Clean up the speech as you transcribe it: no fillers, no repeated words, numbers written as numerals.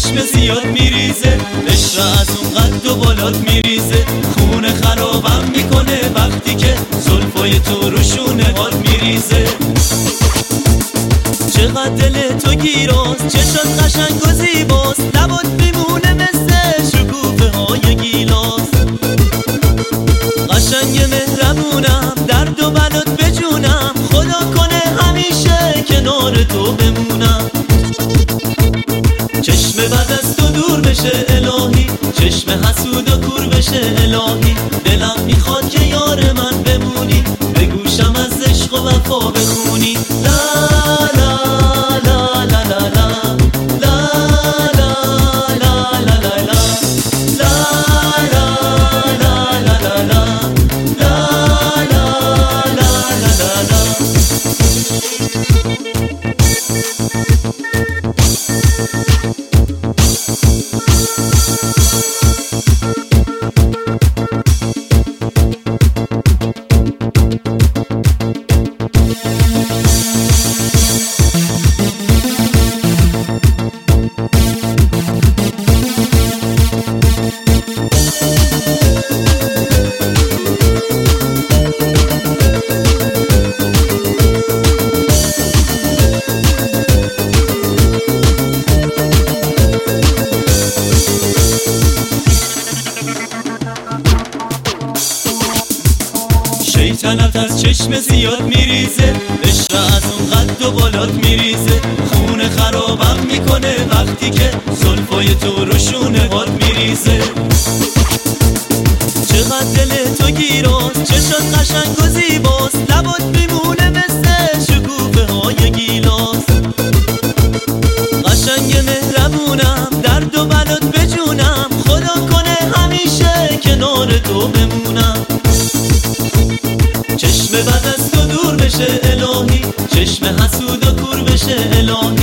چشم زیاد میریزه، عشق از اون قد و بالات میریزه، خونه خرابم میکنه وقتی که زلفای تو روشونه باد میریزه. چقدر دل تو گیراست، چشات قشنگ و زیباست، لبات میمونه مثل شکوفه های گیلاس. قشنگ مهربونم، درد و بلات بجونم، خدا کنه همیشه کنار تو بمونم. چشم بد از تو دور بشه الهی، چشم حسود و کور بشه الهی، دلم میخواد که یار من بمونی، به گوشم از عشق و وفا بخونی. لا لا لا لا لا لا شیطنت از چشم زیاد میریزه، عشق از اون قد و بالات میریزه، خونه خرابم میکنه وقتی که زلفای تو روشونه باد میریزه. چقدر دل تو گیراست، چشات قشنگ و زیباست، لبات میمونه مثل شکوفه های گیلاس. قشنگ مهربونم، درد و بلات بجونم، خدا کنه همیشه کنار تو بمونم. چشم بد از تو دور بشه الهی، چشم حسود و کور بشه الهی،